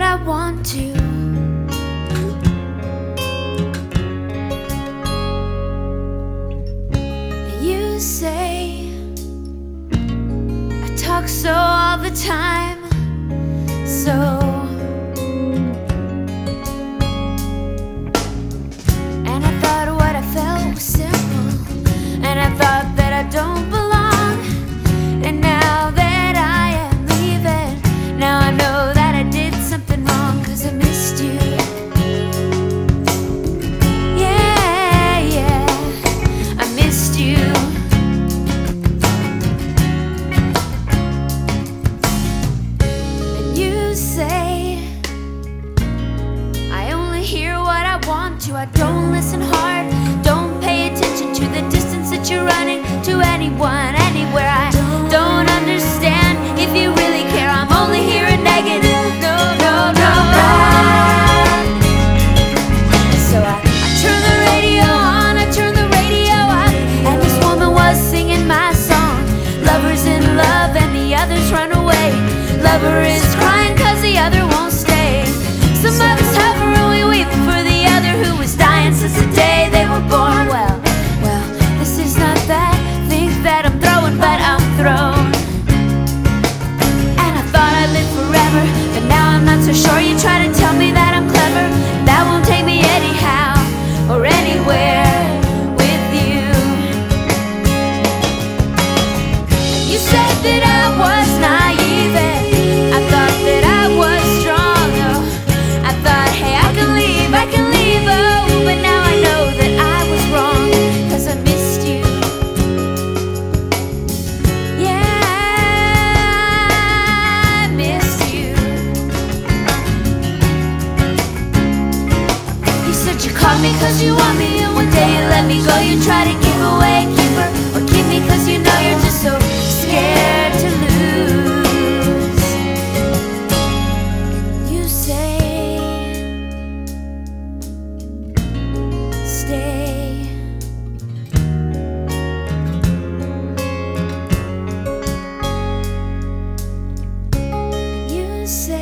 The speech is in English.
I want to. You say I talk so all the time, so and I thought what I felt was simple, and I thought that I don't belong. And now that I am leaving, now I know that I did something wrong, 'cause I missed you. Yeah, yeah, I missed you. And you say I only hear what I want to. I don't listen hard, don't pay attention to the distance that you're running to anyone, anywhere. I don't understand if you really care. I'm only hearing negative. No, no, no. So I turn the radio on, I turn the radio up, and this woman was singing my song. Lover's in love and the others run away. Lover is crying 'cause the other won't stay. Some of us hover and we weep for the other who was dying since the day they were born. Well, this is not that thing that I'm throwing, but I'm thrown. And I thought I'd live forever, but now I'm not so sure. You try to tell me that I'm clever, that won't take me anyhow or anywhere with you. You said that I was naive, and I thought that I was strong. Oh, I thought, hey, I can leave, oh, but now I know that I was wrong, 'cause I missed you. Yeah, I missed you. You said you caught me 'cause you want me, and one day you let me go. You try to give away a keeper, or keep me 'cause you know you're just so scared to lose. And you say stay. You say